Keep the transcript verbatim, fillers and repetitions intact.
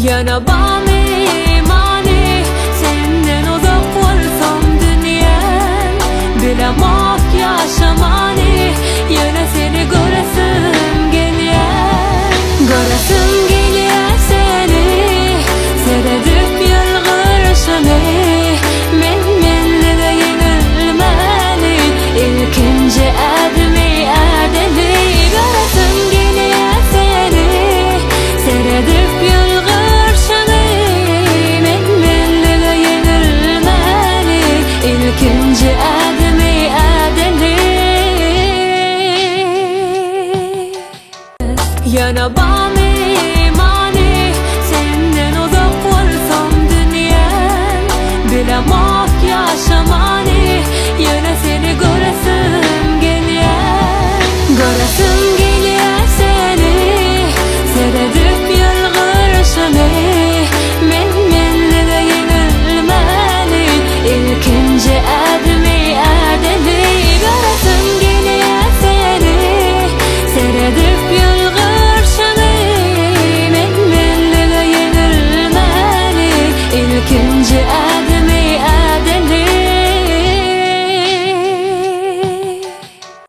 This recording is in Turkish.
Yana bani mani senden uzak olsam dünyam, bilemok yaşamani yana seni göresim gelýär. Göresim gelýär seni, seyredip yılgırşyny, men menliğe yenilmeli, ilkinci admi adeli. Göresim gelýär seni, seyredip yılgırşyny, men menliğe yenilmeli, ilkinci admi adeli. Yana bani mani senden uzak olsam dünyam, bilemok yaşamani yana seni göresim gelýär. Göresim gelýär seni, seyredip yılgırşyny, men menliğe yenilmeli, ilkinci admi adeli. Göresim gelýär seni, seyredip yılgırşyny,